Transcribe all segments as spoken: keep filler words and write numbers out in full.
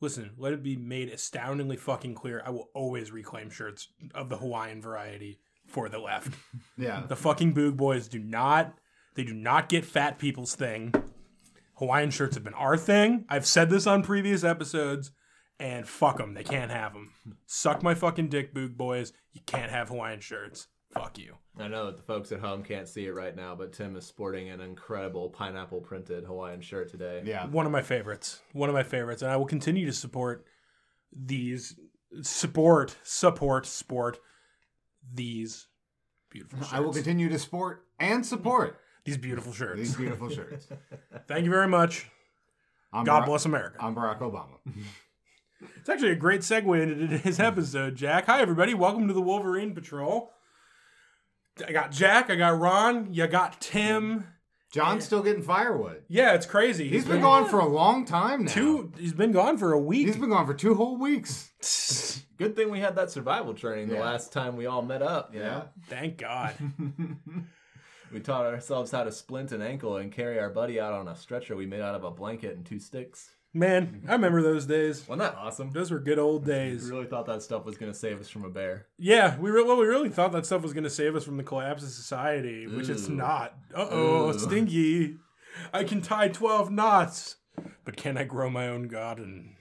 listen, let it be made astoundingly fucking clear. I will always reclaim shirts of the Hawaiian variety for the left. Yeah. The fucking Boog Boys do not, they do not get fat people's thing. Hawaiian shirts have been our thing. I've said this on previous episodes, and fuck them. They can't have them. Suck my fucking dick, Boog Boys. You can't have Hawaiian shirts. Fuck you. I know that the folks at home can't see it right now, but Tim is sporting an incredible pineapple printed Hawaiian shirt today. Yeah. One of my favorites. One of my favorites. And I will continue to support these, support, support, sport these beautiful shirts. I will continue to sport and support These beautiful shirts. these beautiful shirts. Thank you very much. I'm God Barack, bless America. I'm Barack Obama. It's actually a great segue into today's episode, Jack. Hi, everybody. Welcome to the Wolverine Patrol. I got Jack. I got Ron. You got Tim. John's still getting firewood. Yeah, it's crazy. He's been gone for a long time now. two. He's been gone for a week. He's been gone for two whole weeks. Good thing we had that survival training the Yeah. last time we all met up. You Yeah. know? Thank God. We taught ourselves how to splint an ankle and carry our buddy out on a stretcher we made out of a blanket and two sticks. Man, I remember those days. Wasn't that awesome? Those were good old We days. really thought that stuff was going to save us from a bear. Yeah, we re- well, we really thought that stuff was going to save us from the collapse of society, which it's Ooh. not. Uh-oh, Ooh. stinky. I can tie twelve knots, but can I grow my own garden?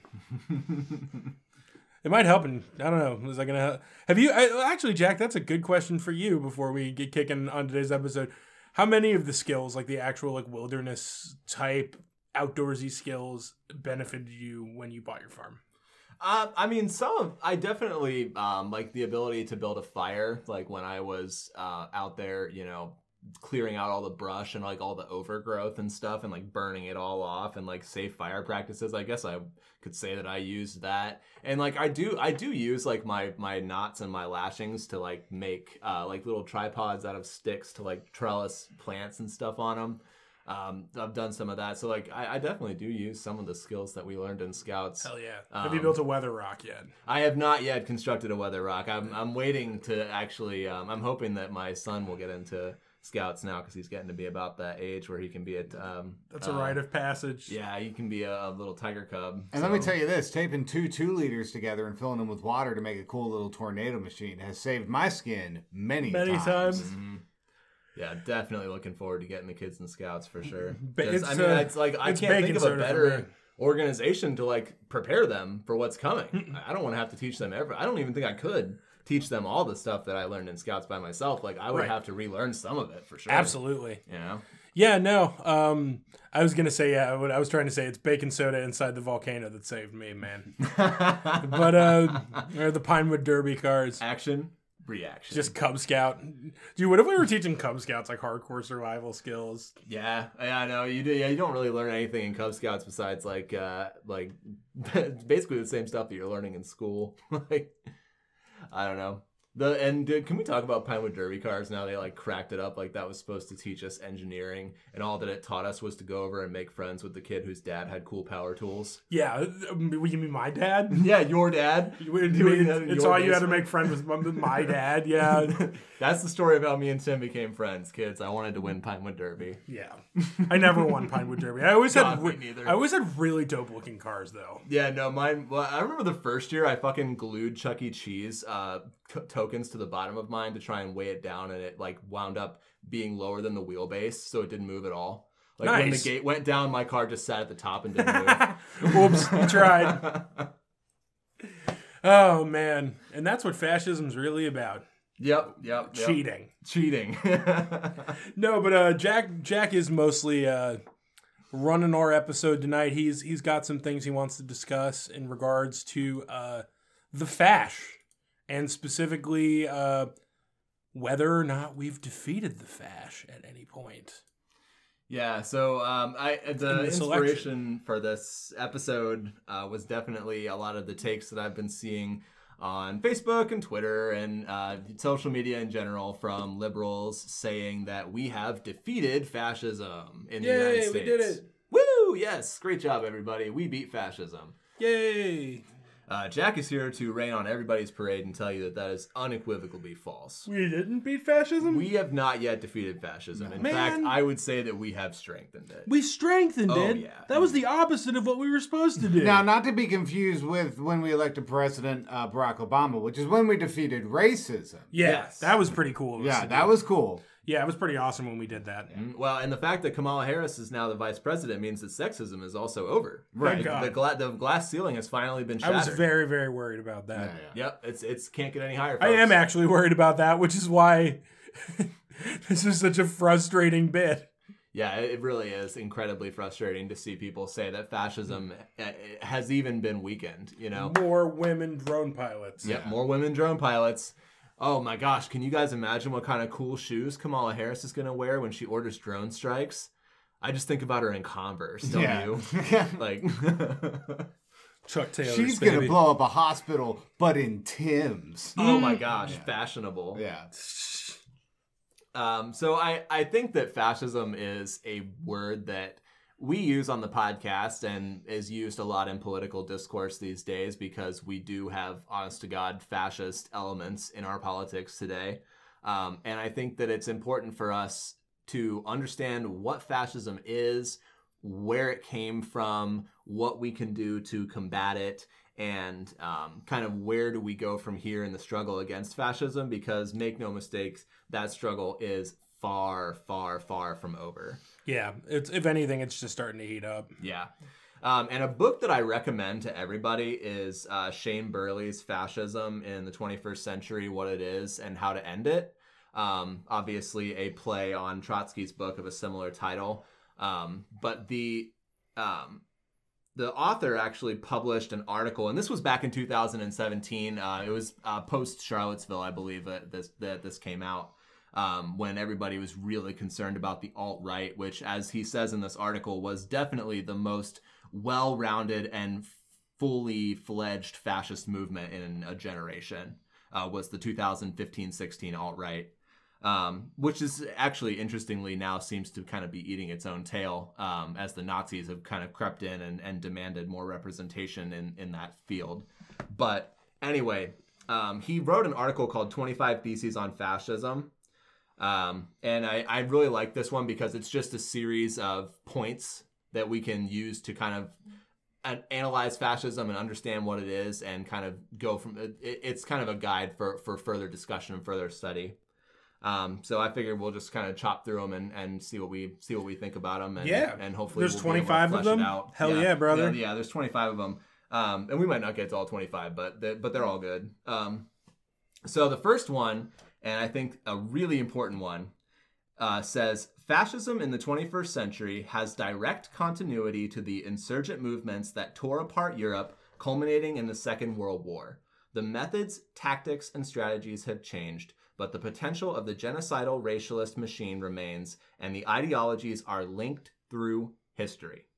It might help, and I don't know. Is that going to help? Have you, I, actually, Jack, that's a good question for you before we get kicking on today's episode. How many of the skills, like the actual like wilderness type, outdoorsy skills, benefited you when you bought your farm? Uh, I mean, some of I definitely um, like the ability to build a fire. Like when I was uh, out there, you know, clearing out all the brush and like all the overgrowth and stuff, and like burning it all off, and like safe fire practices. I guess I could say that I used that, and like I do, I do use like my my knots and my lashings to like make uh, like little tripods out of sticks to like trellis plants and stuff on them. Um, I've done some of that, so like I, I definitely do use some of the skills that we learned in Scouts. Hell yeah. Have you Um, built a weather rock yet? I have not yet constructed a weather rock. I'm I'm waiting to actually. Um, I'm hoping that my son will get into Scouts now because he's getting to be about that age where he can be at. Um, That's a uh, rite of passage. Yeah, he can be a, a little tiger cub. And let me tell you this, taping two two liters together and filling them with water to make a cool little tornado machine has saved my skin many, Many times. times. Mhm. Yeah, definitely looking forward to getting the kids in Scouts for sure. Ba- 'Cause, it's, I mean, uh, it's like I it's can't baking think of a soda for better me. organization to like prepare them for what's coming. I don't want to have to teach them ever. I don't even think I could teach them all the stuff that I learned in Scouts by myself. Like I would Right. have to relearn some of it for sure. Absolutely. You know. Yeah, no. Um, I was gonna say yeah. What I was trying to say, it's baking soda inside the volcano that saved me, man. But uh, or the Pinewood Derby cars, Action, reaction. just Cub Scout. Dude, what if we were teaching Cub Scouts like hardcore survival skills? yeah, yeah, I know you do. Yeah, you don't really learn anything in Cub Scouts besides like, uh, like basically the same stuff that you're learning in school. Like, I don't know. The and uh, can we talk about Pinewood Derby cars now? They like cracked it up like that was supposed to teach us engineering, and all that it taught us was to go over and make friends with the kid whose dad had cool power tools. Yeah, um, you mean my dad? Yeah, your dad. You would- Doing that in it's your all you had to basement. make friends with my- my dad. Yeah, That's the story of how me and Tim became friends, kids. I wanted to win Pinewood Derby. yeah. I never won Pinewood Derby. I always God, had me re- neither. I always had really dope looking cars though. Yeah, no, mine. Well, I remember the first year I fucking glued Chuck E. Cheese uh, t- tokens to the bottom of mine to try and weigh it down, and it like wound up being lower than the wheelbase, so it didn't move at all. Like when the Nice. gate went down, my car just sat at the top and didn't move. Whoops, you tried. Oh man, and that's what fascism's really about. Yep, yep, yep. Cheating. Cheating. No, but uh, Jack Jack is mostly uh, running our episode tonight. He's he's got some things he wants to discuss in regards to uh, the Fash, and specifically uh, whether or not we've defeated the Fash at any point. Yeah, so um, I the, the inspiration for this episode uh, was definitely a lot of the takes that I've been seeing on Facebook and Twitter and uh, social media in general from liberals saying that we have defeated fascism in the United States. we did it! Woo! Yes, great job, everybody. We beat fascism. Yay! Uh, Jack is here to rain on everybody's parade and tell you that that is unequivocally false. We didn't beat fascism? We have not yet defeated fascism. In Man. fact, I would say that we have strengthened it. We strengthened Oh, it. yeah. That was the opposite of what we were supposed to do. Now, not to be confused with when we elected President uh, Barack Obama, which is when we defeated racism. yeah, Yes. that was pretty cool. of us Yeah, to that do. was cool. Yeah, it was pretty awesome when we did that. Mm, Well, and the fact that Kamala Harris is now the vice president means that sexism is also over. Thank The, God. the, gla- the glass ceiling has finally been I shattered. was very, very worried about that. Yeah, yeah. Yep, it's it's can't get any higher. I folks. am actually worried about that, which is why this is such a frustrating bit. Yeah, it it really is incredibly frustrating to see people say that fascism uh, has even been weakened. You know. More women drone pilots. Yep, more women drone pilots. Oh my gosh, can you guys imagine what kind of cool shoes Kamala Harris is going to wear when she orders drone strikes? I just think about her in Converse, don't Yeah. you? Like, Chuck Taylor. She's baby. going to blow up a hospital, but in Tim's. oh my gosh, fashionable. Yeah. Um, so I, I think that fascism is a word that we use on the podcast and is used a lot in political discourse these days because we do have, honest to God, fascist elements in our politics today. Um, and I think that it's important for us to understand what fascism is, where it came from, what we can do to combat it, and um, kind of where do we go from here in the struggle against fascism, because make no mistakes, that struggle is far, far, far from over. Yeah, it's if anything, it's just starting to heat up. Yeah. Um, and a book that I recommend to everybody is uh, Shane Burley's Fascism in the twenty-first Century, What It Is and How to End It. Um, obviously a play on Trotsky's book of a similar title. Um, but the um, the author actually published an article, and this was back in two thousand seventeen. Uh, it was uh, post Charlottesville, I believe, that this, that this came out. Um, when everybody was really concerned about the alt-right, which, as he says in this article, was definitely the most well-rounded and fully fledged fascist movement in a generation, uh, was the two thousand fifteen sixteen alt-right, um, which is actually, interestingly, now seems to kind of be eating its own tail um, as the Nazis have kind of crept in and, and demanded more representation in, in that field. But anyway, um, he wrote an article called twenty-five Theses on Fascism. Um, and I, I really like this one because it's just a series of points that we can use to kind of an, analyze fascism and understand what it is and kind of go from it, it's kind of a guide for, for further discussion and further study. Um, so I figured we'll just kind of chop through them and, and see what we see what we think about them. And, Yeah. and hopefully There's we'll be able to twenty-five of flesh them? it out. Hell yeah, brother. Yeah, yeah, there's twenty-five of them. Um, and we might not get to all twenty-five, but they, but they're all good. Um, so the first one, and I think a really important one, uh, says, fascism in the twenty-first century has direct continuity to the insurgent movements that tore apart Europe, culminating in the Second World War. The methods, tactics, and strategies have changed, but the potential of the genocidal racialist machine remains, and the ideologies are linked through history.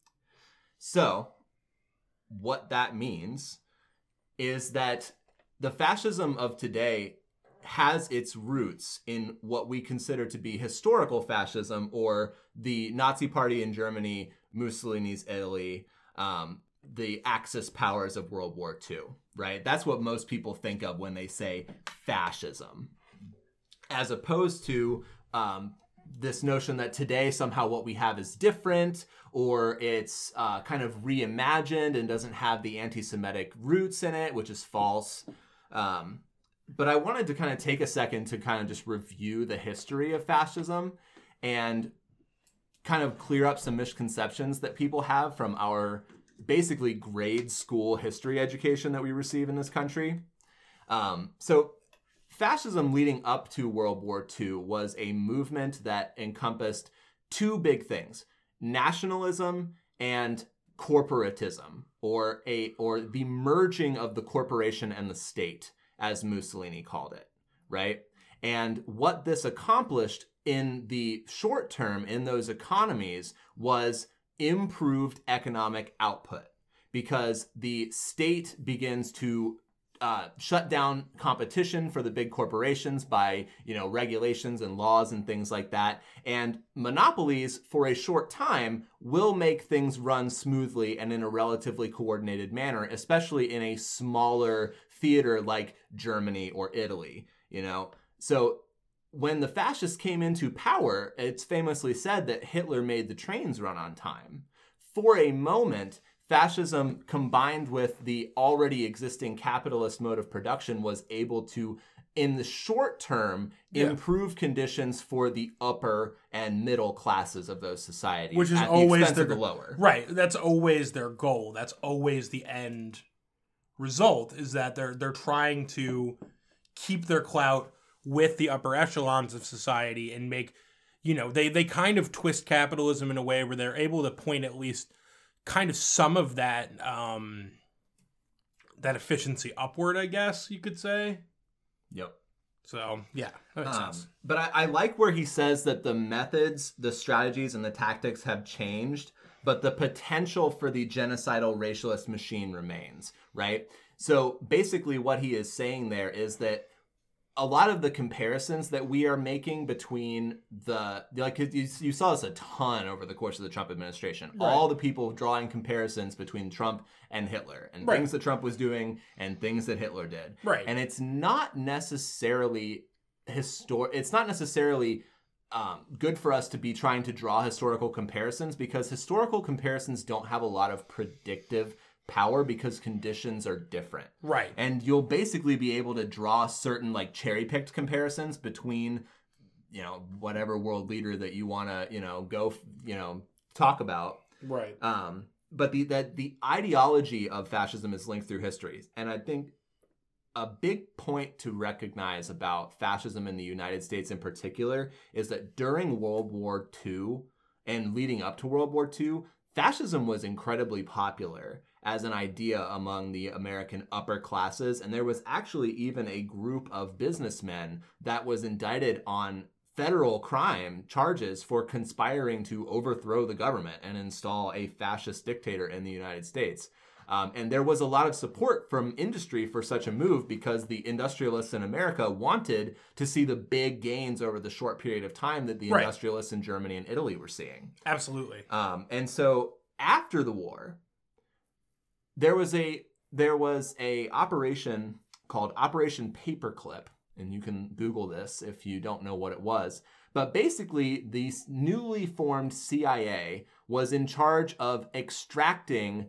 So, what that means is that the fascism of today has its roots in what we consider to be historical fascism, or the Nazi Party in Germany, Mussolini's Italy, um, the Axis powers of World War Two, right? That's what most people think of when they say fascism, as opposed to um, this notion that today somehow what we have is different, or it's uh, kind of reimagined and doesn't have the anti-Semitic roots in it, which is false. Um, But I wanted to kind of take a second to kind of just review the history of fascism and kind of clear up some misconceptions that people have from our basically grade school history education that we receive in this country. Um, so fascism leading up to World War Two was a movement that encompassed two big things: nationalism and corporatism, or a or the merging of the corporation and the state, as Mussolini called it, right? And what this accomplished in the short term in those economies was improved economic output, because the state begins to uh, shut down competition for the big corporations by, you know, regulations and laws and things like that. And monopolies, for a short time, will make things run smoothly and in a relatively coordinated manner, especially in a smaller theater like Germany or Italy, you know? So when the fascists came into power, it's famously said that Hitler made the trains run on time. For a moment, fascism combined with the already existing capitalist mode of production was able to, in the short term, Yeah. improve conditions for the upper and middle classes of those societies, Which is at always the expense their of the lower. Right. That's always their goal. That's always the end result, is that they're they're trying to keep their clout with the upper echelons of society and make, you know, they, they kind of twist capitalism in a way where they're able to point at least kind of some of that um, that efficiency upward, I guess you could say. Yep. So, yeah, that makes Um, sense. but I, I like where he says that the methods, the strategies, and the tactics have changed, but the potential for the genocidal racialist machine remains, right? So basically what he is saying there is that a lot of the comparisons that we are making between the, like you, you saw this a ton over the course of the Trump administration, Right. all the people drawing comparisons between Trump and Hitler and Right. things that Trump was doing and things that Hitler did. Right. And it's not necessarily histor- it's not necessarily um, good for us to be trying to draw historical comparisons, because historical comparisons don't have a lot of predictive power because conditions are different. Right. And you'll basically be able to draw certain like cherry-picked comparisons between, you know, whatever world leader that you want to, you know, go, you know, talk about. Right. Um, but the that the ideology of fascism is linked through history. And I think a big point to recognize about fascism in the United States in particular is that during World War Two and leading up to World War Two, fascism was incredibly popular as an idea among the American upper classes. And there was actually even a group of businessmen that was indicted on federal crime charges for conspiring to overthrow the government and install a fascist dictator in the United States. Um, and there was a lot of support from industry for such a move because the industrialists in America wanted to see the big gains over the short period of time that the Right. industrialists in Germany and Italy were seeing. Absolutely. Um, and so after the war, there was a there was a operation called Operation Paperclip, and you can Google this if you don't know what it was. But basically, the newly formed C I A was in charge of extracting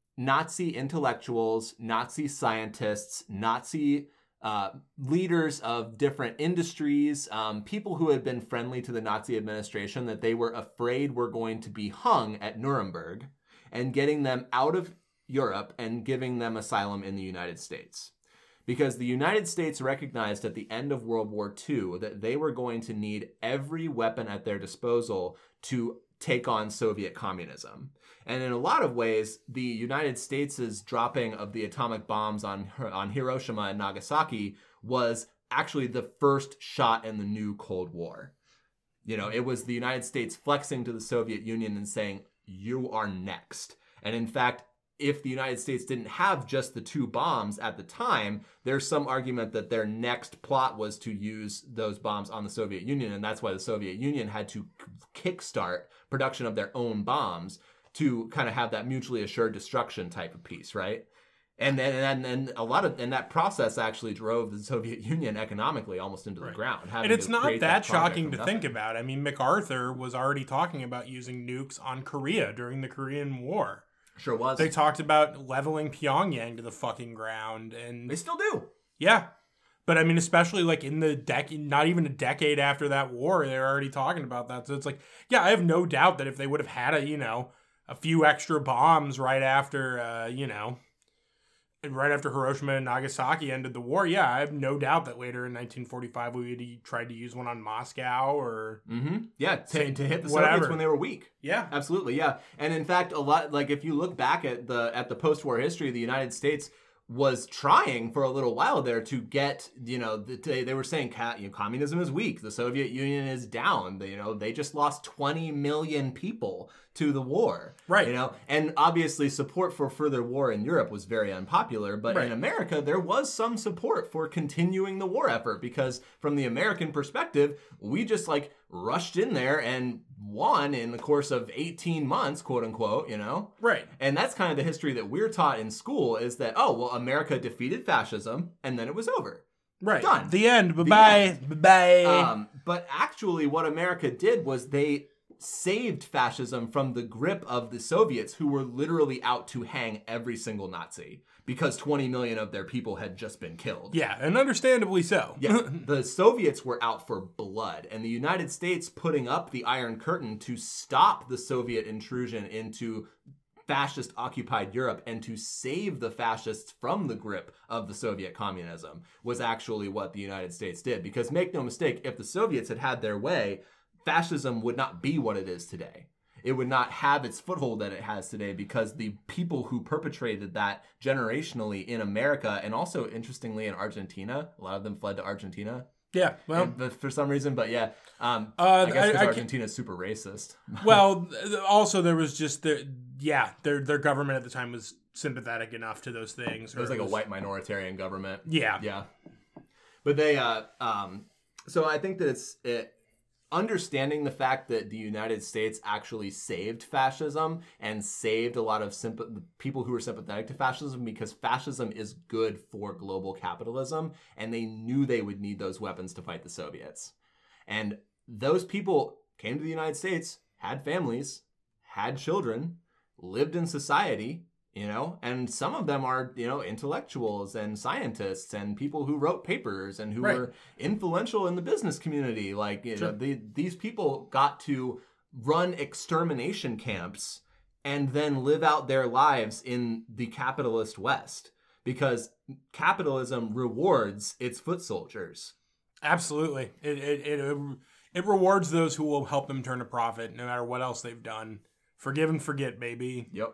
Nazi intellectuals, Nazi scientists, Nazi uh, leaders of different industries, um, people who had been friendly to the Nazi administration that they were afraid were going to be hung at Nuremberg, and getting them out of Europe and giving them asylum in the United States. Because the United States recognized at the end of World War Two that they were going to need every weapon at their disposal to take on Soviet communism. And in a lot of ways, the United States' dropping of the atomic bombs on, on Hiroshima and Nagasaki was actually the first shot in the new Cold War. You know, it was the United States flexing to the Soviet Union and saying, you are next. And in fact, if the United States didn't have just the two bombs at the time, there's some argument that their next plot was to use those bombs on the Soviet Union, and that's why the Soviet Union had to kickstart production of their own bombs to kind of have that mutually assured destruction type of piece, right? And then and, and a lot of and that process actually drove the Soviet Union economically almost into the Right. ground. And it's not that, that shocking to think about. I mean, MacArthur was already talking about using nukes on Korea during the Korean War. Sure was. They talked about leveling Pyongyang to the fucking ground, and They still do. yeah. But I mean, especially like in the decade, not even a decade after that war, they're already talking about that. So it's like, yeah, I have no doubt that if they would have had a, you know, a few extra bombs right after, uh, you know, right after Hiroshima and Nagasaki ended the war, yeah, I have no doubt that later in nineteen forty-five we would have tried to use one on Moscow or Mm-hmm. Yeah, to, to hit the Whatever. Soviets when they were weak. yeah, Absolutely, yeah. And in fact, a lot like if you look back at the at the post-war history of the United States, was trying for a little while there to get, you know, the, they, they were saying you know, communism is weak, the Soviet Union is down, they, you know, they just lost twenty million people to the war. Right. You know, and obviously support for further war in Europe was very unpopular, but right. in America, there was some support for continuing the war effort because from the American perspective, we just like rushed in there and won in the course of eighteen months, quote unquote, you know? Right. And that's kind of the history that we're taught in school is that, oh, well, America defeated fascism and then it was over. Right. Done. The end. Bye-bye. Bye-bye. Um, but actually what America did was they saved fascism from the grip of the Soviets who were literally out to hang every single Nazi because twenty million of their people had just been killed. Yeah, and understandably so. Yeah, the Soviets were out for blood, and the United States putting up the Iron Curtain to stop the Soviet intrusion into fascist-occupied Europe and to save the fascists from the grip of the Soviet communism was actually what the United States did. Because make no mistake, if the Soviets had had their way, fascism would not be what it is today. It would not have its foothold that it has today because the people who perpetrated that generationally in America and also, interestingly, in Argentina, a lot of them fled to Argentina. Yeah, well, and, but for some reason, but yeah, um, uh, I guess because I, I Argentina is super racist. Well, also there was just the yeah, their their government at the time was sympathetic enough to those things. It was like it was, a white minoritarian government. Yeah, yeah. But they, uh, um, so I think that it's it. Understanding the fact that the United States actually saved fascism and saved a lot of symp- people who were sympathetic to fascism because fascism is good for global capitalism, and they knew they would need those weapons to fight the Soviets. And those people came to the United States, had families, had children, lived in society, you know, and some of them are, you know, intellectuals and scientists and people who wrote papers and who right. were influential in the business community. Like, you sure. know, the, these people got to run extermination camps and then live out their lives in the capitalist West because capitalism rewards its foot soldiers. Absolutely. It, it, it, it rewards those who will help them turn a profit no matter what else they've done. Forgive and forget, baby. Yep.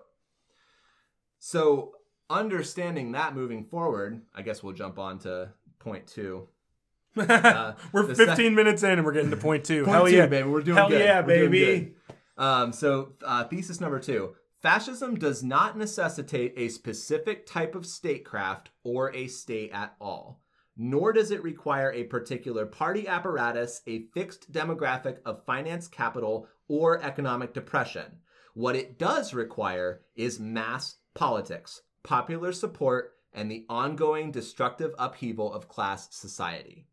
So understanding that moving forward, I guess we'll jump on to point two. Uh, we're fifteen sec- minutes in and we're getting to point two. Point Hell two, yeah, baby. We're doing Hell good. yeah, We're baby. Um, so uh, thesis number two. Fascism does not necessitate a specific type of statecraft or a state at all, nor does it require a particular party apparatus, a fixed demographic of finance capital, or economic depression. What it does require is mass politics, popular support, and the ongoing destructive upheaval of class society.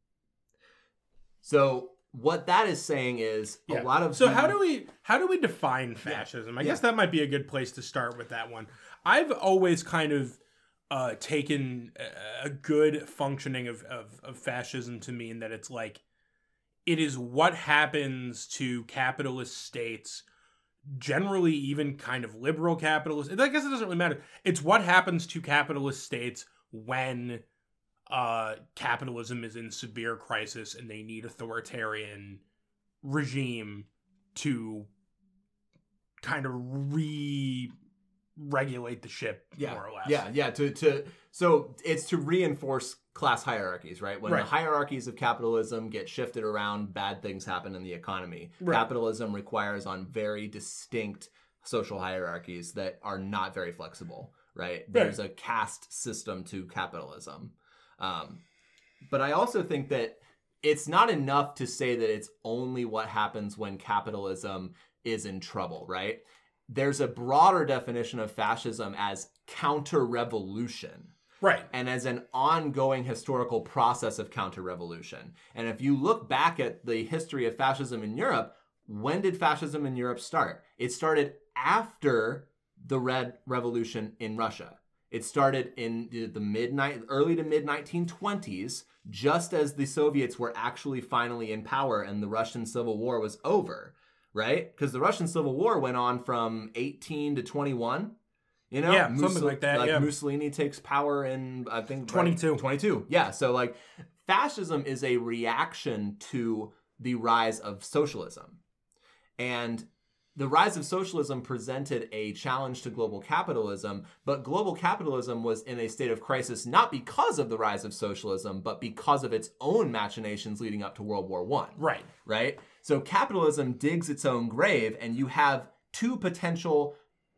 So what that is saying is yeah. a lot of so the, how do we how do we define fascism? Yeah. I guess yeah. that might be a good place to start with that one. I've always kind of uh, taken a good functioning of, of of fascism to mean that it's like it is what happens to capitalist states. Generally, even kind of liberal capitalists. I guess it doesn't really matter. It's what happens to capitalist states when uh, capitalism is in severe crisis and they need authoritarian regime to kind of re-regulate the ship, yeah. more or less. Yeah, yeah. To to so it's to reinforce class hierarchies, right? When right. the hierarchies of capitalism get shifted around, bad things happen in the economy. Right. Capitalism requires on very distinct social hierarchies that are not very flexible, right? There's right. a caste system to capitalism. Um, but I also think that it's not enough to say that it's only what happens when capitalism is in trouble, right? There's a broader definition of fascism as counter-revolution. Right. And as an ongoing historical process of counter-revolution. And if you look back at the history of fascism in Europe, when did fascism in Europe start? It started after the Red Revolution in Russia. It started in the mid early to mid nineteen twenties, just as the Soviets were actually finally in power and the Russian Civil War was over, right? Because the Russian Civil War went on from eighteen to twenty-one. You know, yeah, Mussol- something like that. Like yeah. Mussolini takes power in, I think, twenty-two. Right? twenty-two. Yeah. So, like, fascism is a reaction to the rise of socialism. And the rise of socialism presented a challenge to global capitalism, but global capitalism was in a state of crisis not because of the rise of socialism, but because of its own machinations leading up to World War One. Right. Right? So capitalism digs its own grave, and you have two potential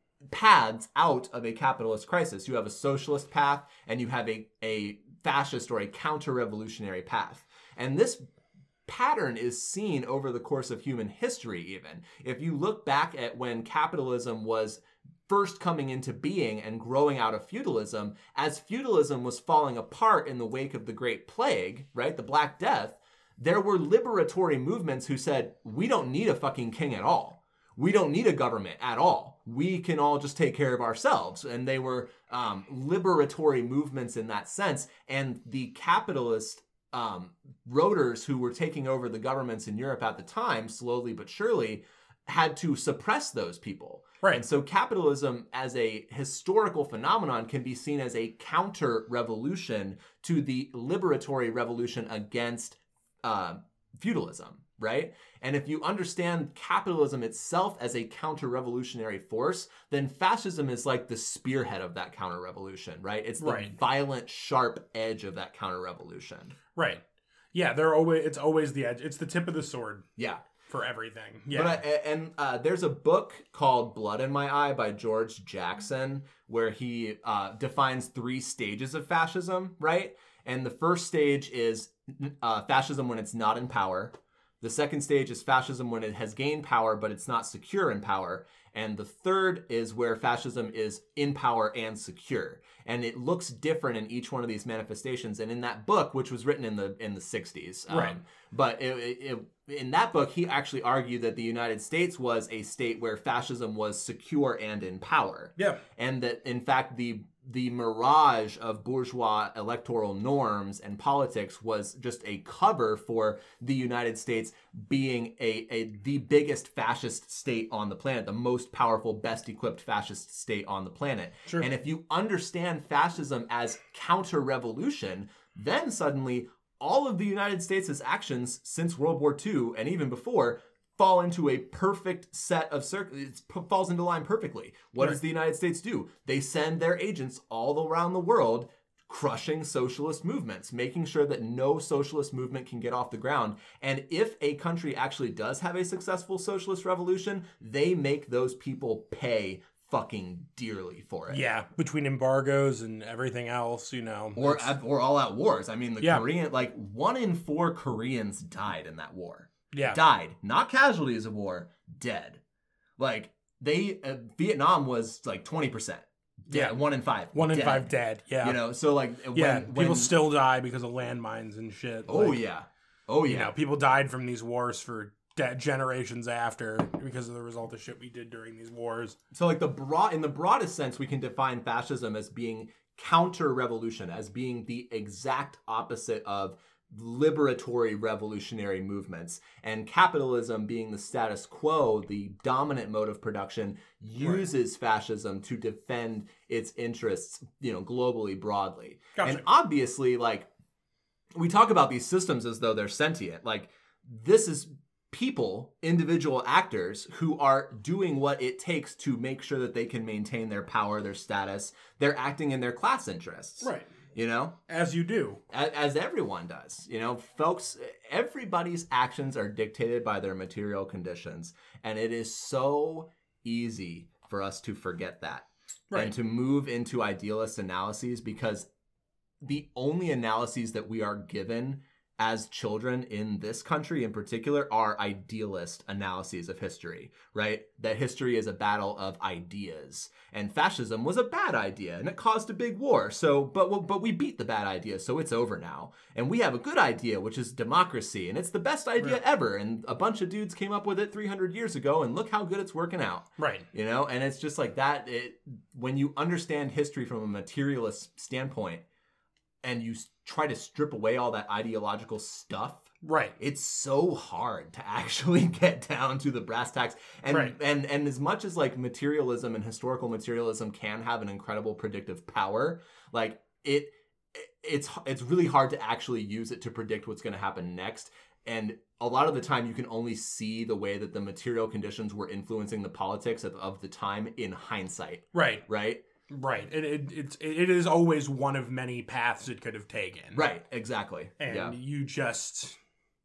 paths out of a capitalist crisis. You have a socialist path, and you have a, a fascist or a counter-revolutionary path. And this pattern is seen over the course of human history even. If you look back at when capitalism was first coming into being and growing out of feudalism, as feudalism was falling apart in the wake of the Great Plague, right, the Black Death, there were liberatory movements who said, we don't need a fucking king at all. We don't need a government at all. We can all just take care of ourselves. And they were um, liberatory movements in that sense. And the capitalist Um, roters who were taking over the governments in Europe at the time, slowly but surely, had to suppress those people. Right. And so capitalism as a historical phenomenon can be seen as a counter-revolution to the liberatory revolution against uh, feudalism, right? And if you understand capitalism itself as a counter-revolutionary force, then fascism is like the spearhead of that counter-revolution, right? It's the Right. violent, sharp edge of that counter-revolution. Right. Yeah, they're always it's always the edge. It's the tip of the sword Yeah. for everything. Yeah. But I, and uh, there's a book called Blood in My Eye by George Jackson where he uh, defines three stages of fascism, right? And the first stage is uh, fascism when it's not in power. The second stage is fascism when it has gained power, but it's not secure in power. And the third is where fascism is in power and secure. And it looks different in each one of these manifestations. And in that book, which was written in the in the sixties, um, right. but it, it, it, in that book, he actually argued that the United States was a state where fascism was secure and in power. Yeah. And that, in fact, the the mirage of bourgeois electoral norms and politics was just a cover for the United States being a, a the biggest fascist state on the planet, the most powerful, best equipped fascist state on the planet. Sure. And if you understand fascism as counter-revolution, then suddenly all of the United States' actions since World War Two and even before fall into a perfect set of circles. It p- falls into line perfectly. What Right. does the United States do? They send their agents all around the world crushing socialist movements, making sure that no socialist movement can get off the ground. And if a country actually does have a successful socialist revolution, they make those people pay fucking dearly for it. Yeah, between embargoes and everything else, you know. Or, it's- or all out wars. I mean, the Yeah. Korean, like one in four Koreans died in that war. yeah. Died, not casualties of war, dead. Like they, uh, Vietnam was like twenty percent. Yeah. one in five. One in dead. five dead. Yeah. You know, so like yeah, when, people when, still die because of landmines and shit. Oh Like, yeah, oh yeah. You know, people died from these wars for de- generations after because of the result of shit we did during these wars. So like the broad, in the broadest sense, we can define fascism as being counter-revolution, as being the exact opposite of liberatory revolutionary movements, and capitalism being the status quo, the dominant mode of production, uses fascism to defend its interests, you know, globally, broadly. Gotcha. And obviously, like, we talk about these systems as though they're sentient. Like, this is people, individual actors who are doing what it takes to make sure that they can maintain their power, their status. They're acting in their class interests. Right. You know? As you do. As, as everyone does. You know, folks, everybody's actions are dictated by their material conditions. And it is so easy for us to forget that. Right. And to move into idealist analyses, because the only analyses that we are given as children in this country in particular are idealist analyses of history, right? That history is a battle of ideas, and fascism was a bad idea and it caused a big war. So, but but we beat the bad idea, so it's over now. And we have a good idea, which is democracy, and it's the best idea Right. ever. And a bunch of dudes came up with it three hundred years ago, and look how good it's working out. Right. You know, and it's just like that. It, when you understand history from a materialist standpoint, and you s- try to strip away all that ideological stuff, Right. it's so hard to actually get down to the brass tacks. And Right. and and as much as like materialism and historical materialism can have an incredible predictive power, like it it's it's really hard to actually use it to predict what's going to happen next. and a lot of the time you can only see the way that the material conditions were influencing the politics of, of the time in hindsight. Right. Right? Right. It, it, it's, it is always one of many paths it could have taken. Right. Exactly. And yeah. you just,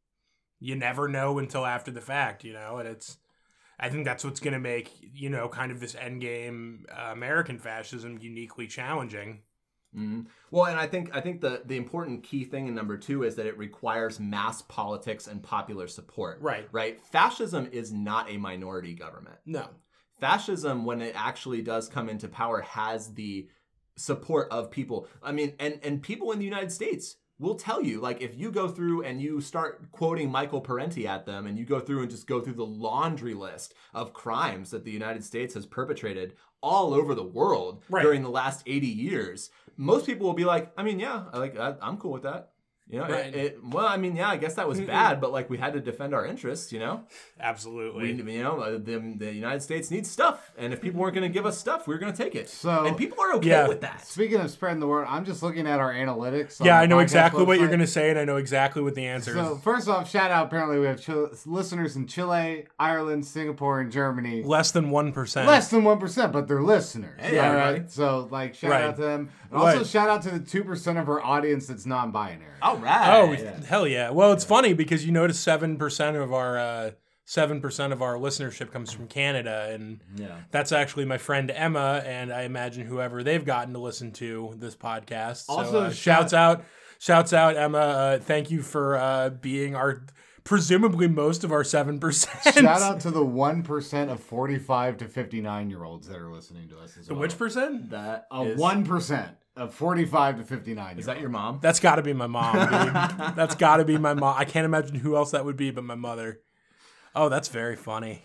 you never know until after the fact, you know, and it's, I think that's what's going to make, you know, kind of this endgame uh, American fascism uniquely challenging. Mm-hmm. Well, and I think I think the, the important key thing in number two is that it requires mass politics and popular support. Right. Right. Fascism is not a minority government. No. Fascism, when it actually does come into power, has the support of people. I mean, and, and people in the United States will tell you, like, if you go through and you start quoting Michael Parenti at them and you go through and just go through the laundry list of crimes that the United States has perpetrated all over the world right. during the last eighty years, most people will be like, I mean, yeah, I like I, I'm cool with that. You know, right. it, it, well, I mean, yeah, I guess that was bad, but like we had to defend our interests, you know? Absolutely. We, you know, the, the United States needs stuff. And if people weren't going to give us stuff, we were going to take it. So, and people are okay yeah. with that. Speaking of spreading the word, I'm just looking at our analytics. Yeah, on I know the podcast exactly what you're website. going to say, and I know exactly what the answer So, is. first off, shout out. Apparently, we have Chile, listeners in Chile, Ireland, Singapore, and Germany. Less than one percent. Less than one percent, but they're listeners. Hey, all everybody. right. So, like, shout Right. out to them. And also, Right. shout out to the two percent of our audience that's non binary. All right. Oh, hell yeah. Well, it's funny because you notice seven percent of our uh, seven percent of our listenership comes from Canada, and Yeah. that's actually my friend Emma, and I imagine whoever they've gotten to listen to this podcast. So, Also, uh, shout- shouts out, shouts out, Emma. Uh, thank you for uh, being our presumably most of our seven percent. Shout out to the one percent of forty-five to fifty-nine year olds that are listening to us as The well. which percent? That A is, one percent of forty-five to fifty-nine. is that your mom? That's got to be my mom, dude. That's got to be my mom. I can't imagine who else that would be but my mother. Oh, that's very funny.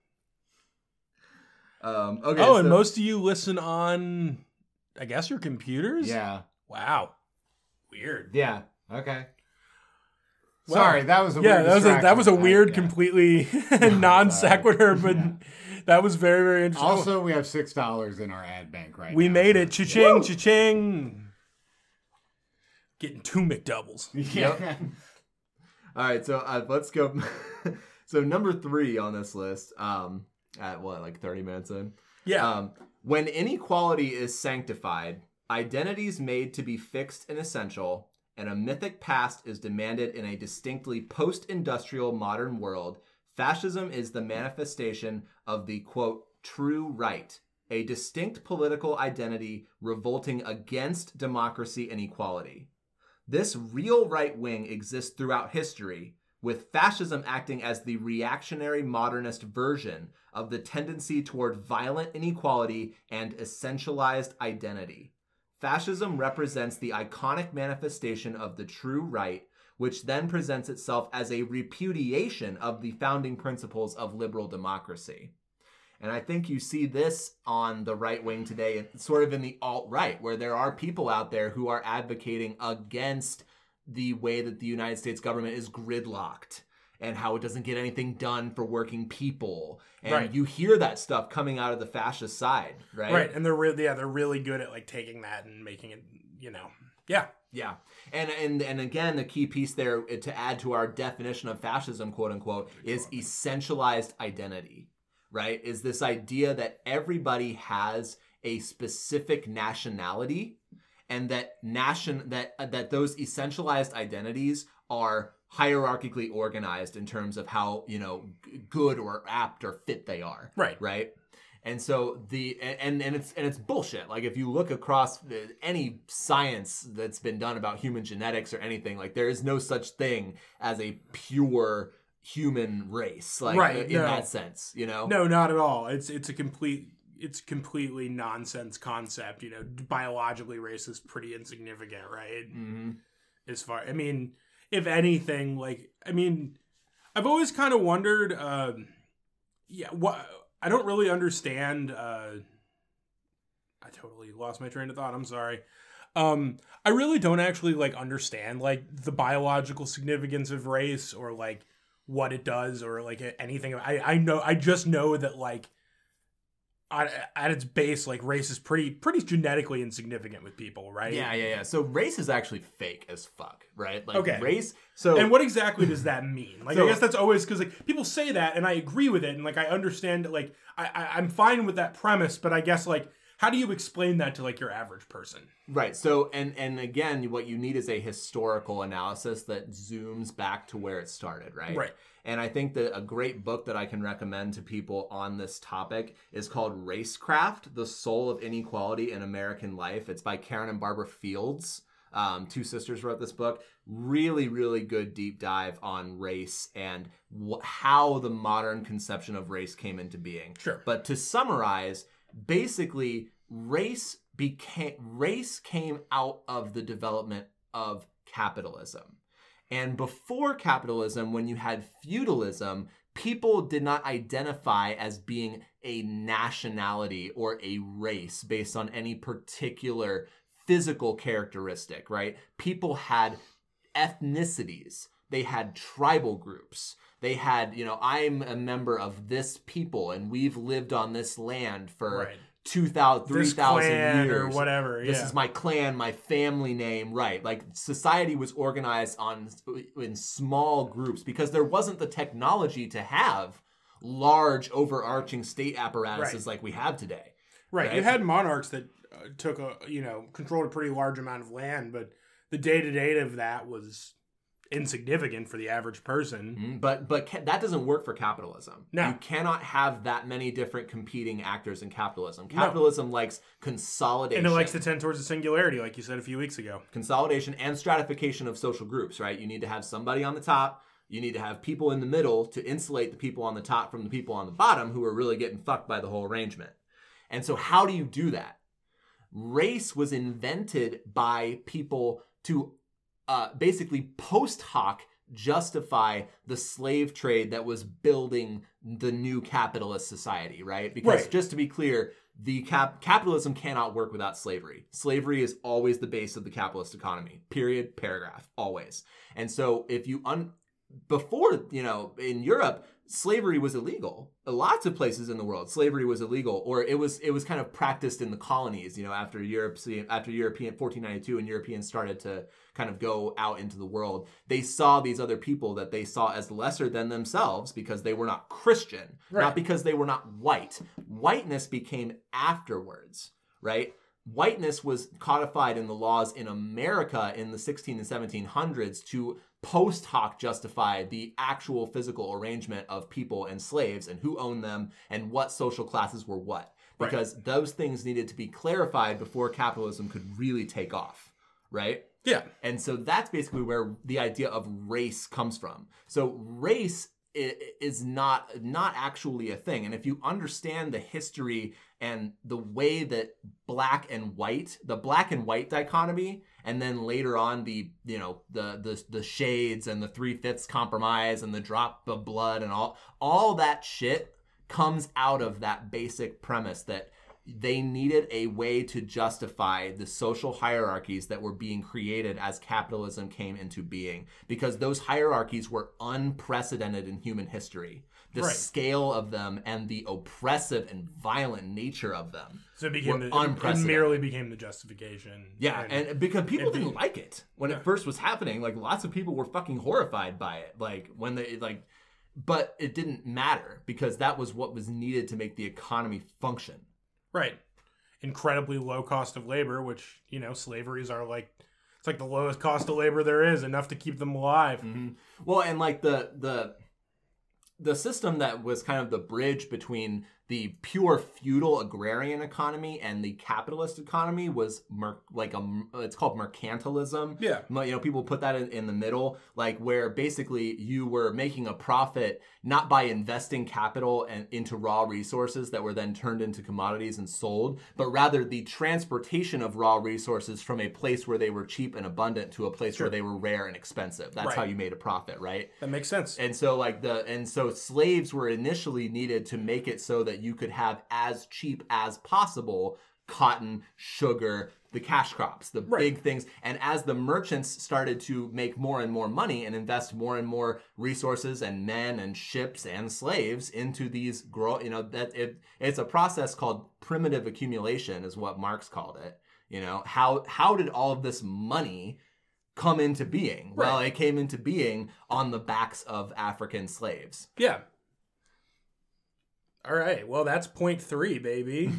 Um, okay. Oh, so, and most of you listen on, I guess, your computers? Yeah. Wow. Weird. Yeah. Okay. Well, Sorry, that was a Yeah, weird that was a, that distraction. was a I- weird, yeah. completely non sequitur, but Yeah. that was very, very interesting. Also, we have six dollars in our ad bank right we now. made so- it. Cha-ching, cha-ching. Getting two McDoubles. Yeah. all right. So uh, let's go. So number three on this list, um, at what, like thirty minutes in? Yeah. Um, when inequality is sanctified, identities made to be fixed and essential, and a mythic past is demanded in a distinctly post-industrial modern world, fascism is the manifestation of the, quote, true right, a distinct political identity revolting against democracy and equality. This real right wing exists throughout history, with fascism acting as the reactionary modernist version of the tendency toward violent inequality and essentialized identity. Fascism represents the iconic manifestation of the true right, which then presents itself as a repudiation of the founding principles of liberal democracy. And I think you see this on the right wing today, sort of in the alt-right, where there are people out there who are advocating against the way that the United States government is gridlocked and how it doesn't get anything done for working people. And Right. you hear that stuff coming out of the fascist side, right? Right. And they're really, yeah, they're really good at like taking that and making it, you know, yeah. Yeah. And and and again, the key piece there to add to our definition of fascism, quote unquote, is essentialized identity, right? Is this idea that everybody has a specific nationality and that nation that uh, that those essentialized identities are hierarchically organized in terms of how, you know, g- good or apt or fit they are. Right. Right. And so the and and it's and it's bullshit. Like if you look across the, any science that's been done about human genetics or anything, like there is no such thing as a pure human race, like Right, in no. that sense, you know. No, not at all. It's it's a complete it's completely nonsense concept. You know, biologically, race is pretty insignificant, right? Mm-hmm. As far, I mean, if anything, like, I mean, I've always kind of wondered. Um, yeah, what I don't really understand. Uh, I totally lost my train of thought. I'm sorry. Um, I really don't actually like understand like the biological significance of race or like what it does or like anything. I I know I just know that like at, at its base, like race is pretty pretty genetically insignificant with people, right? Yeah, yeah, yeah. So race is actually fake as fuck, right? Like Okay. race. So And what exactly does that mean? Like, So- I guess that's always because like people say that, and I agree with it, and like I understand, like I, I I'm fine with that premise, but I guess like how do you explain that to like your average person? Right. So, and and again, what you need is a historical analysis that zooms back to where it started, right? Right. And I think that a great book that I can recommend to people on this topic is called Racecraft: The Soul of Inequality in American Life. It's by Karen and Barbara Fields. Um, two sisters wrote this book. Really, really good deep dive on race and wh- how the modern conception of race came into being. Sure. But to summarize, basically, race became race came out of the development of capitalism. And before capitalism, when you had feudalism, people did not identify as being a nationality or a race based on any particular physical characteristic, right? People had ethnicities. They had tribal groups. They had, you know, I'm a member of this people and we've lived on this land for Right. two thousand, three This thousand clan years. or whatever. This yeah. is my clan, my family name, right? Like society was organized on in small groups because there wasn't the technology to have large overarching state apparatuses Right. like we have today. Right. Right. You had monarchs that uh, took a, you know, controlled a pretty large amount of land, but the day to day of that was insignificant for the average person. Mhm. But but ca- that doesn't work for capitalism. No. You cannot have that many different competing actors in capitalism. Capitalism likes consolidation. And it likes to tend towards a singularity, like you said a few weeks ago. consolidation and stratification of social groups, right? You need to have somebody on the top. You need to have people in the middle to insulate the people on the top from the people on the bottom who are really getting fucked by the whole arrangement. And so how do you do that? Race was invented by people to uh, basically post hoc justify the slave trade that was building the new capitalist society, right? Because Right. just to be clear, the cap- capitalism cannot work without slavery. Slavery is always the base of the capitalist economy. Period. Paragraph. Always. And so if you un before, you know, in Europe, slavery was illegal. Lots of places in the world, slavery was illegal, or it was it was kind of practiced in the colonies. You know, after Europe, after European fourteen ninety-two, and Europeans started to kind of go out into the world, they saw these other people that they saw as lesser than themselves because they were not Christian, Right. not because they were not white. Whiteness became afterwards, right? Whiteness was codified in the laws in America in the sixteen and seventeen hundreds to post hoc justify the actual physical arrangement of people and slaves and who owned them and what social classes were what. Right. Because those things needed to be clarified before capitalism could really take off, right? Yeah. And so that's basically where the idea of race comes from. So race i- is not not actually a thing. And if you understand the history and the way that black and white, the black and white dichotomy, and then later on the, you know, the the the shades and the three-fifths compromise and the drop of blood and all all that shit comes out of that basic premise that they needed a way to justify the social hierarchies that were being created as capitalism came into being, because those hierarchies were unprecedented in human history. The Right. scale of them and the oppressive and violent nature of them. So it became Were the, it unprecedented. merely became the justification. Yeah, and, because people and didn't be- like it when Yeah. it first was happening. Like lots of people were fucking horrified by it. Like when they like, but it didn't matter because that was what was needed to make the economy function. Right. Incredibly low cost of labor, which, you know, slaveries are like, it's like the lowest cost of labor there is, enough to keep them alive. Mm-hmm. Well, and like the the the system that was kind of the bridge between the pure feudal agrarian economy and the capitalist economy was mer- like a it's called mercantilism. Yeah. You know, people put that in, in the middle, like where basically you were making a profit not by investing capital and into raw resources that were then turned into commodities and sold, but rather the transportation of raw resources from a place where they were cheap and abundant to a place Sure. where they were rare and expensive. That's Right. how you made a profit, right? That makes sense. And so like the and so slaves were initially needed to make it so that you could have as cheap as possible cotton, sugar, the cash crops, the Right. big things. And as the merchants started to make more and more money and invest more and more resources and men and ships and slaves into these grow, you know, that it it's a process called primitive accumulation, is what Marx called it. You know, how how did all of this money come into being? Right. Well, it came into being on the backs of African slaves. Yeah. All right. Well, that's point three, baby.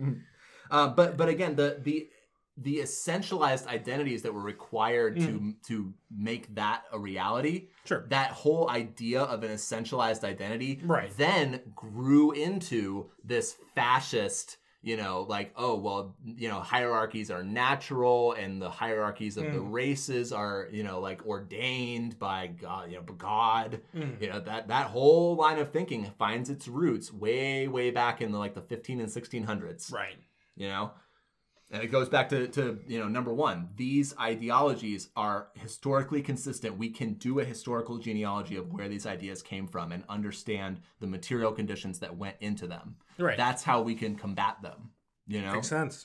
uh, but but again, the the the essentialized identities that were required Mm. to to make that a reality, Sure. that whole idea of an essentialized identity, Right. then grew into this fascist, you know, like, oh, well, you know, hierarchies are natural and the hierarchies of the Mm. races are, you know, like ordained by God, you know, by God. Mm. You know, that that whole line of thinking finds its roots way, way back in the like the fifteen and sixteen hundreds. Right. You know? And it goes back to, to, you know, number one, these ideologies are historically consistent. We can do a historical genealogy of where these ideas came from and understand the material conditions that went into them. Right. That's how we can combat them, you know? Makes sense.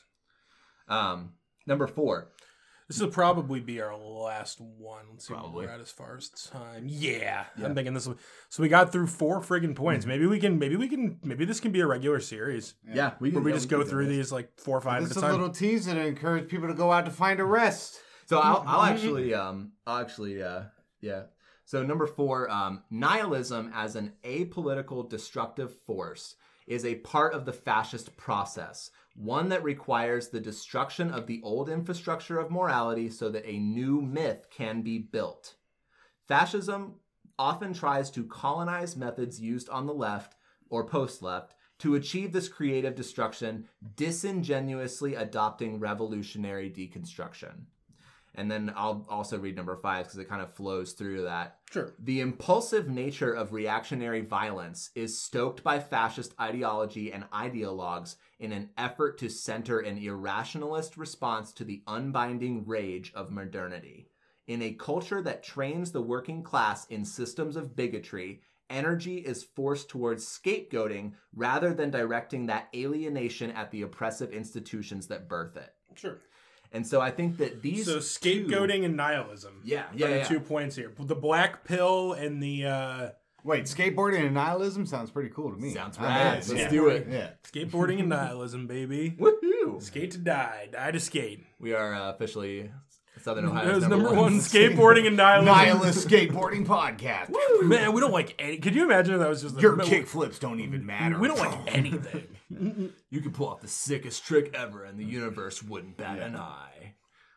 Um, number four. This will probably be our last one. Let's see Probably. where we're at as far as time. Yeah, Yeah. I'm thinking this will. So we got through four friggin' points. Maybe we can. Maybe we can. Maybe this can be a regular series Yeah, we where can we yeah, just can go do through this. these like four or five This at is a a time. little teaser to encourage people to go out to find a rest. So I'll, I'll actually, um, I'll actually, uh, yeah. So number four, um, nihilism as an apolitical destructive force is a part of the fascist process, one that requires the destruction of the old infrastructure of morality so that a new myth can be built. Fascism often tries to colonize methods used on the left or post-left to achieve this creative destruction, disingenuously adopting revolutionary deconstruction. And then I'll also read number five because it kind of flows through that. Sure. The impulsive nature of reactionary violence is stoked by fascist ideology and ideologues in an effort to center an irrationalist response to the unbinding rage of modernity. In a culture that trains the working class in systems of bigotry, energy is forced towards scapegoating rather than directing that alienation at the oppressive institutions that birth it. Sure. And so I think that these So scapegoating and nihilism. Yeah, are yeah, the yeah. two points here. The black pill and the uh, Wait, skateboarding and nihilism sounds pretty cool to me. Sounds I'm rad. in. Let's Yeah. do it. Yeah. skateboarding and nihilism, baby. Woohoo! Skate to die, die to skate. We are uh, officially Southern That Ohio's was number, number one. one, skateboarding and nihilism. Nihilist skateboarding podcast. Man, we don't like any. Could you imagine if that was just Your no, kick flips don't even matter. We don't like anything. You could pull off the sickest trick ever, and the universe wouldn't bat an eye.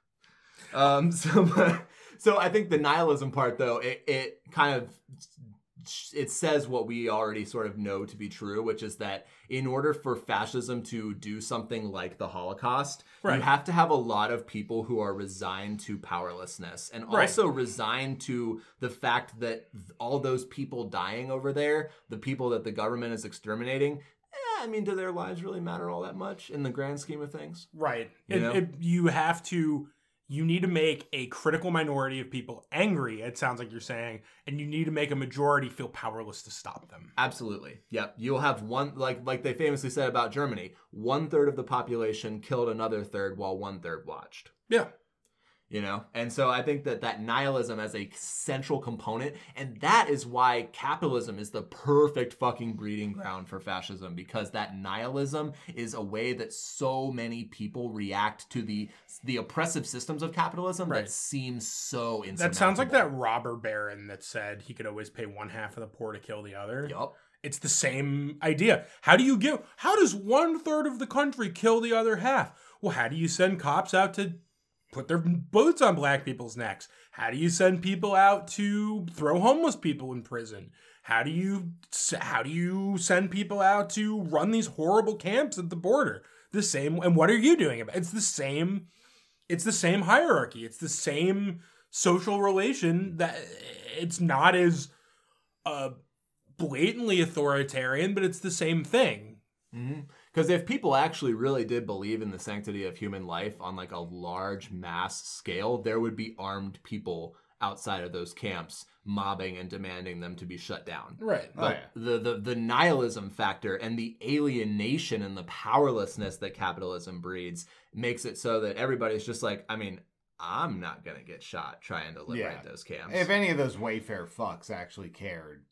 Um. So, so I think the nihilism part, though, it it kind of it says what we already sort of know to be true, which is that in order for fascism to do something like the Holocaust, Right. you have to have a lot of people who are resigned to powerlessness and Right. also resigned to the fact that all those people dying over there, the people that the government is exterminating, eh, I mean, do their lives really matter all that much in the grand scheme of things? Right. You It, know? it, you have to. You need to make a critical minority of people angry. It sounds like you're saying, and you need to make a majority feel powerless to stop them. Absolutely. Yep. You'll have one, like like they famously said about Germany, one third of the population killed another third while one third watched. Yeah. You know? And so I think that that nihilism as a central component, and that is why capitalism is the perfect fucking breeding ground for fascism, because that nihilism is a way that so many people react to the the oppressive systems of capitalism Right. that seem so insurmountable. That sounds like that robber baron that said he could always pay one half of the poor to kill the other. Yup. It's the same idea. How do you give? How does one third of the country kill the other half? Well, how do you send cops out to put their boots on black people's necks? How do you send people out to throw homeless people in prison? How do you how do you send people out to run these horrible camps at the border? The same. And what are you doing about it? It's the same. It's the same hierarchy. It's the same social relation. That it's not as uh, blatantly authoritarian, but it's the same thing. Because if people actually really did believe in the sanctity of human life on like a large mass scale, there would be armed people outside of those camps, mobbing and demanding them to be shut down. Right. Oh, yeah. The, the the nihilism factor and the alienation and the powerlessness that capitalism breeds makes it so that everybody's just like, I mean, I'm not gonna get shot trying to liberate Yeah. those camps. If any of those Wayfair fucks actually cared.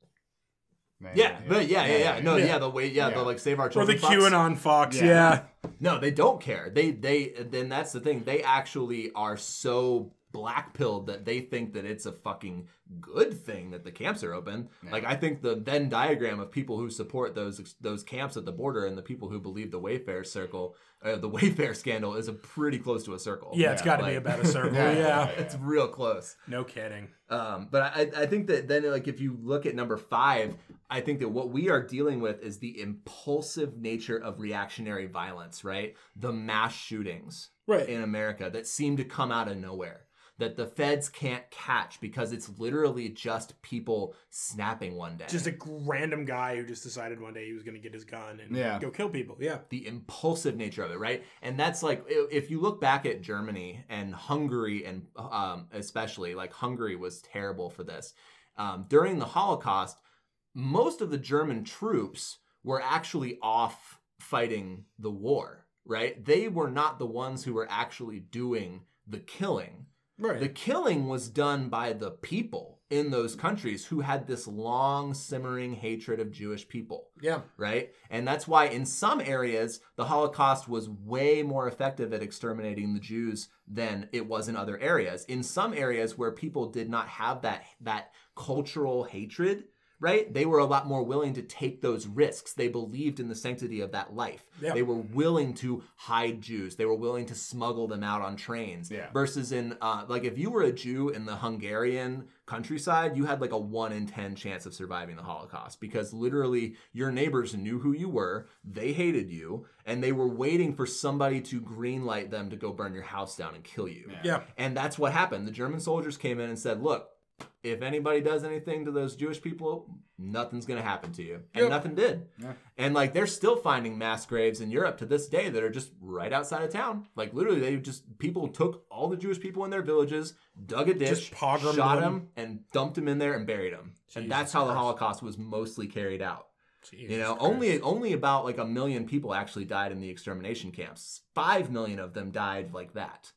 then, yeah, but yeah, yeah, yeah, no, yeah. yeah, the way, yeah, Yeah. the like Save Our Or Children. the fucks. QAnon Fox. Yeah. Yeah. No, they don't care. They they then that's the thing. They actually are so black-pilled that they think that it's a fucking good thing that the camps are open. Yeah. Like I think the Venn diagram of people who support those those camps at the border and the people who believe the Wayfair circle, uh, the Wayfair scandal is a pretty close to a circle. Yeah, it's Yeah, got to like- be about a circle. Yeah, yeah. yeah, It's real close. No kidding. Um, but I, I think that then, like, if you look at number five, I think that what we are dealing with is the impulsive nature of reactionary violence, right? The mass shootings Right. in America that seem to come out of nowhere, that the feds can't catch because it's literally just people snapping one day. Just a random guy who just decided one day he was going to get his gun and Yeah. go kill people. Yeah. the impulsive nature of it, right? And that's like, i- if you look back at Germany and Hungary, and um, especially like Hungary was terrible for this. Um, during the Holocaust, most of the German troops were actually off fighting the war, right? They were not the ones who were actually doing the killing. Right. The killing was done by the people in those countries who had this long simmering hatred of Jewish people. yeah. Right? And that's why in some areas, the Holocaust was way more effective at exterminating the Jews than it was in other areas. In some areas where people did not have that, that cultural hatred, right? They were a lot more willing to take those risks. They believed in the sanctity of that life. Yeah. They were willing to hide Jews. They were willing to smuggle them out on trains. Yeah. Versus in, uh, like, if you were a Jew in the Hungarian countryside, you had like a one in ten chance of surviving the Holocaust because literally your neighbors knew who you were, they hated you, and they were waiting for somebody to greenlight them to go burn your house down and kill you. Yeah. Yeah. And that's what happened. The German soldiers came in and said, look, if anybody does anything to those Jewish people, nothing's going to happen to you. And Yep. nothing did. Yeah. And like they're still finding mass graves in Europe to this day that are just right outside of town. Like literally they just, people took all the Jewish people in their villages, dug a ditch, Just pogromed shot them. them, and dumped them in there and buried them. and Jesus that's how the Christ. Holocaust was mostly carried out. Jesus You know, Christ. only only about like a million people actually died in the extermination camps. Five million of them died like that.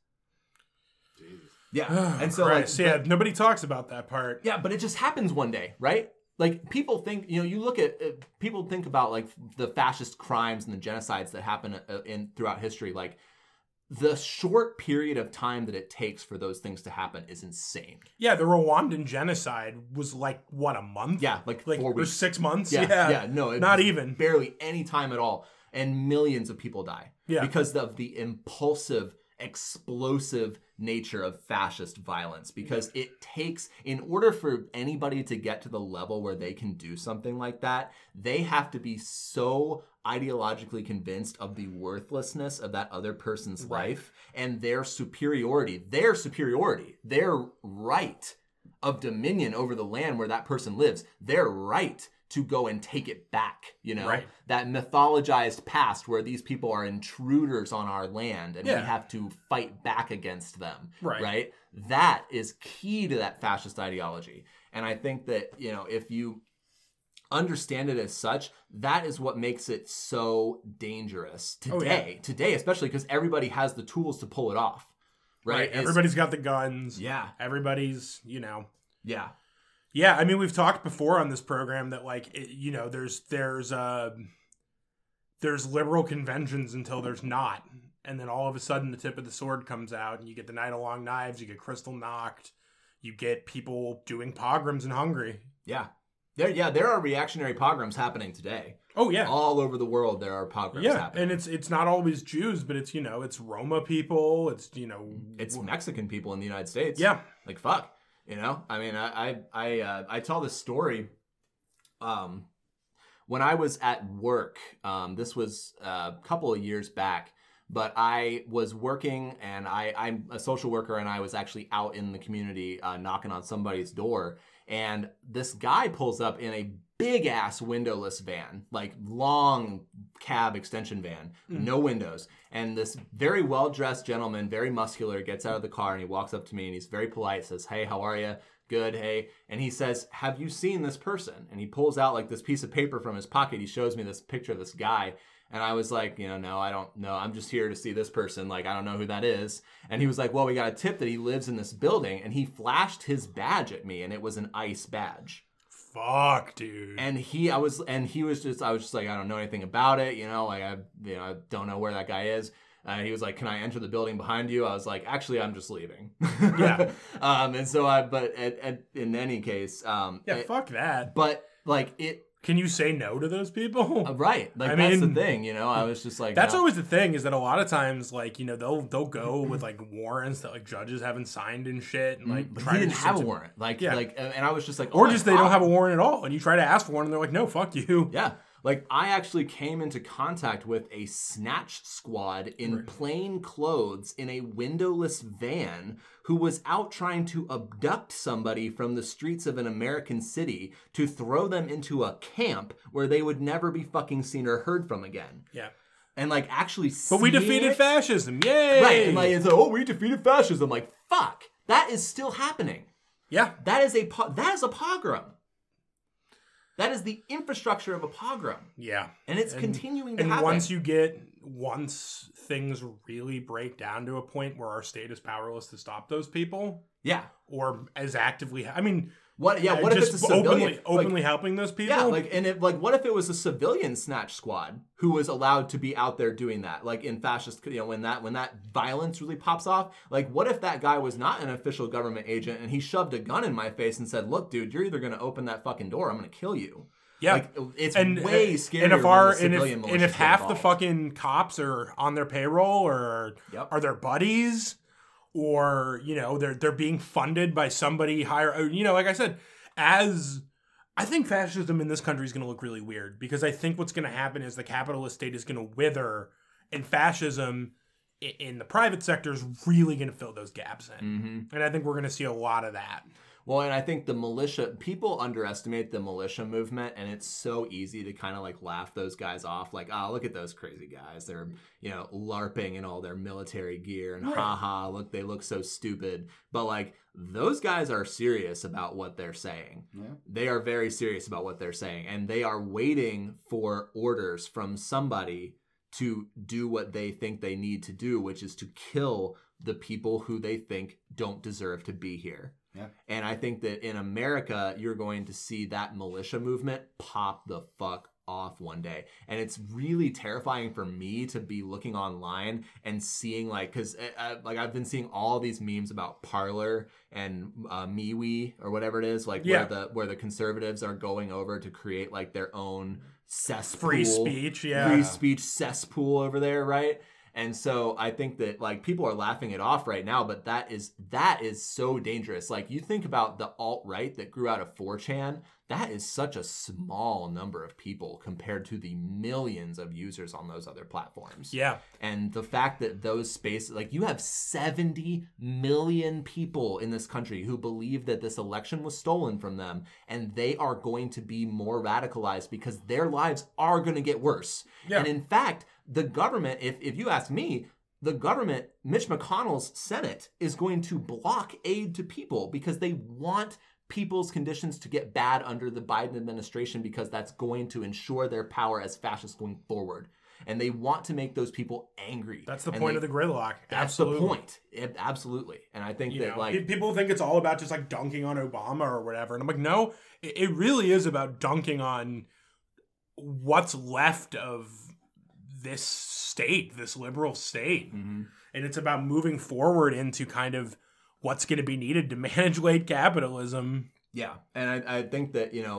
Yeah, Oh, and so like, Christ. yeah, nobody talks about that part. yeah, but it just happens one day, right? Like people think, you know, you look at uh, people think about like the fascist crimes and the genocides that happen uh, in throughout history. Like the short period of time that it takes for those things to happen is insane. Yeah, the Rwandan genocide was like what, a month? Yeah, like, like four or weeks. six months. Yeah, Yeah, yeah, no, it not was even. barely any time at all, and millions of people die. Yeah. Because of the impulsive, explosive nature of fascist violence. Because it takes, in order for anybody to get to the level where they can do something like that, they have to be so ideologically convinced of the worthlessness of that other person's Right. life and their superiority, their superiority, their right of dominion over the land where that person lives, their right to go and take it back, you know? Right. That mythologized past where these people are intruders on our land and Yeah. we have to fight back against them, Right. right? That is key to that fascist ideology. And I think that, you know, if you understand it as such, that is what makes it so dangerous today. Oh, yeah. Today, especially because everybody has the tools to pull it off, right? Right. It's- Everybody's got the guns. Yeah. Everybody's, you know. Yeah. Yeah, I mean, we've talked before on this program that, like, it, you know, there's there's uh, there's liberal conventions until there's not, and then all of a sudden the tip of the sword comes out, and you get the Night of Long Knives, you get Crystal Knocked, you get people doing pogroms in Hungary. Yeah. There, yeah, there are reactionary pogroms happening today. Oh yeah, All over the world, there are pogroms yeah, happening. and it's it's not always Jews, but it's you know it's Roma people, it's you know It's Mexican people in the United States. yeah, Like, fuck. You know? I mean, I I I, uh, I tell this story. Um, when I was at work, um, this was uh, a couple of years back, but I was working, and I, I'm a social worker, and I was actually out in the community uh, knocking on somebody's door, and this guy pulls up in a big ass windowless van, like long cab extension van, mm. no windows. And this very well dressed gentleman, very muscular, gets out of the car and he walks up to me and he's very polite, says, "Hey, how are you? Good, hey." And he says, "Have you seen this person?" And he pulls out like this piece of paper from his pocket. He shows me this picture of this guy. And I was like, you know, no, I don't know. I'm just here to see this person. Like, I don't know who that is. And he was like, well, we got a tip that he lives in this building. And he flashed his badge at me, and it was an ICE badge. Fuck, dude. And he, I was, and he was just, I was just like, I don't know anything about it, you know, like I, you know, I don't know where that guy is. And uh, he was like, "Can I enter the building behind you?" I was like, "Actually, I'm just leaving." Yeah. um, and so I, but at, at, in any case, um, yeah, it, fuck that. But like it. Can you say no to those people? Uh, right. Like, I that's mean, the thing, you know? I was just like... That's no. always the thing, is that a lot of times, like, you know, they'll they'll go with, like, warrants that, like, judges haven't signed and shit. And, like, but he didn't have a warrant. Like, yeah. like, and I was just like... Oh, or just they God. don't have a warrant at all. And you try to ask for one, and they're like, "No, fuck you." Yeah. Like, I actually came into contact with a snatch squad in right. plain clothes in a windowless van who was out trying to abduct somebody from the streets of an American city to throw them into a camp where they would never be fucking seen or heard from again. Yeah. And, like, actually But we defeated it, fascism. Yay! Right. And, like, it's like, oh, we defeated fascism. Like, fuck. That is still happening. Yeah. That is a, po- that is a pogrom. That is the infrastructure of a pogrom. Yeah. And it's and, continuing to and happen. And once you get, once things really break down to a point where our state is powerless to stop those people. Yeah. Or as actively, I mean... What? Yeah. What if it's a civilian openly, openly like, helping those people? Yeah. Like, and it, like, what if it was a civilian snatch squad who was allowed to be out there doing that? Like in fascist, you know, when that when that violence really pops off. Like, what if that guy was not an official government agent and he shoved a gun in my face and said, "Look, dude, you're either going to open that fucking door, or I'm going to kill you." Yeah, like, it's and, way scarier. And if our and if, and if half the fucking cops are on their payroll or yep. are their buddies, or you know they're they're being funded by somebody higher, you know, like I said. As I think fascism in this country is going to look really weird, because I think what's going to happen is the capitalist state is going to wither, and fascism in the private sector is really going to fill those gaps in. Mm-hmm. And I think we're going to see a lot of that. Well, and I think the militia, people underestimate the militia movement, and it's so easy to kind of like laugh those guys off. Like, oh, look at those crazy guys. They're, you know, LARPing in all their military gear and right. haha, look, they look so stupid. But like, those guys are serious about what they're saying. Yeah. They are very serious about what they're saying, and they are waiting for orders from somebody to do what they think they need to do, which is to kill the people who they think don't deserve to be here. Yeah. And I think that in America, you're going to see that militia movement pop the fuck off one day. And it's really terrifying for me to be looking online and seeing like, because like I've been seeing all these memes about Parler and uh, MeWe or whatever it is, like yeah. where the where the conservatives are going over to create like their own cesspool. Free speech, yeah. Free speech cesspool over there, right? And so I think that like people are laughing it off right now, but that is that is so dangerous. Like you think about the alt-right that grew out of four chan, that is such a small number of people compared to the millions of users on those other platforms. Yeah. And the fact that those spaces, like you have seventy million people in this country who believe that this election was stolen from them, and they are going to be more radicalized because their lives are going to get worse. Yeah. And in fact, the government, if, if you ask me, the government, Mitch McConnell's Senate, is going to block aid to people because they want people's conditions to get bad under the Biden administration, because that's going to ensure their power as fascists going forward. And they want to make those people angry. That's the and point they, of the gridlock. That's Absolutely. the point. It, absolutely. And I think you that know, like people think it's all about just like dunking on Obama or whatever. And I'm like, no, it, it really is about dunking on what's left of this state, this liberal state. Mm-hmm. And it's about moving forward into kind of what's going to be needed to manage late capitalism. Yeah. And I, I think that, you know,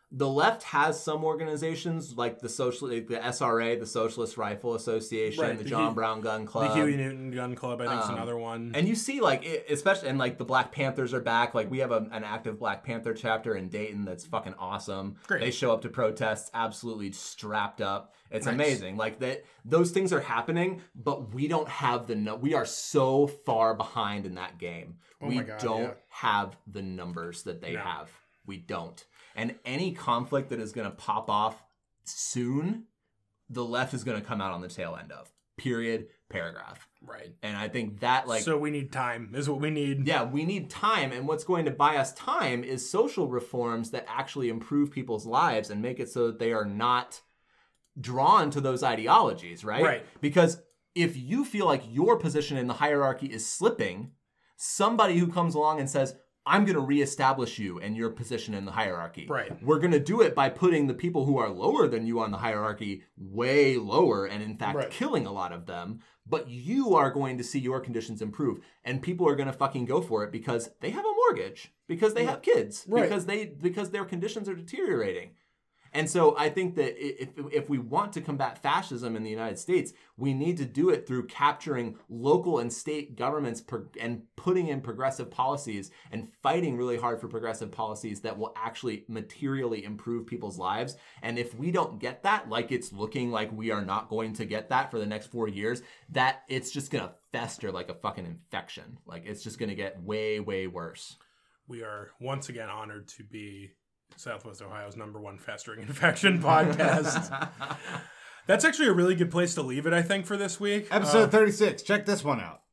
The left has some organizations like the social, like the S R A, the Socialist Rifle Association, Right, the the John Hugh- Brown Gun Club. The Huey Newton Gun Club, I think, is Um, another one. And you see, like, it, especially, and like the Black Panthers are back. Like, we have a, an active Black Panther chapter in Dayton that's fucking awesome. Great. They show up to protests absolutely strapped up. It's Nice. amazing. Like, that, those things are happening, but we don't have the, no- we are so far behind in that game. Oh we my God, don't yeah. have the numbers that they No. have. We don't. And any conflict that is going to pop off soon, the left is going to come out on the tail end of. Period. Paragraph. Right. And I think that, like, So we need time, is what we need. yeah, we need time. And what's going to buy us time is social reforms that actually improve people's lives and make it so that they are not drawn to those ideologies, right? Right. Because if you feel like your position in the hierarchy is slipping, somebody who comes along and says, I'm going to reestablish you and your position in the hierarchy. Right. We're going to do it by putting the people who are lower than you on the hierarchy way lower and, in fact, Right. killing a lot of them. But you are going to see your conditions improve. And people are going to fucking go for it because they have a mortgage, because they have kids, Right. because they because their conditions are deteriorating. And so I think that if, if we want to combat fascism in the United States, we need to do it through capturing local and state governments pro- and putting in progressive policies and fighting really hard for progressive policies that will actually materially improve people's lives. And if we don't get that, like it's looking like we are not going to get that for the next four years, that it's just going to fester like a fucking infection. Like it's just going to get way, way worse. We are once again honored to be Southwest Ohio's number one festering infection podcast. That's actually a really good place to leave it, I think, for this week. Episode Uh, thirty-six. Check this one out.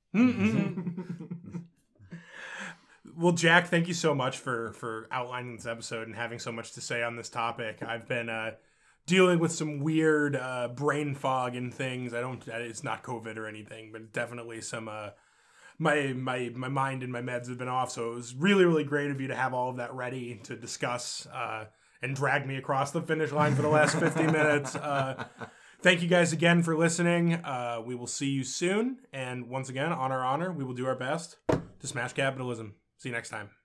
Well, Jack, thank you so much for for outlining this episode and having so much to say on this topic. I've been uh, dealing with some weird uh, brain fog and things. I don't. It's not COVID or anything, but definitely some. Uh, my my my mind and my meds have been off, so it was really really great of you to have all of that ready to discuss uh, and drag me across the finish line for the last fifty minutes. Uh, thank you guys again for listening. Uh, we will see you soon, and once again, on our honor, we will do our best to smash capitalism. See you next time.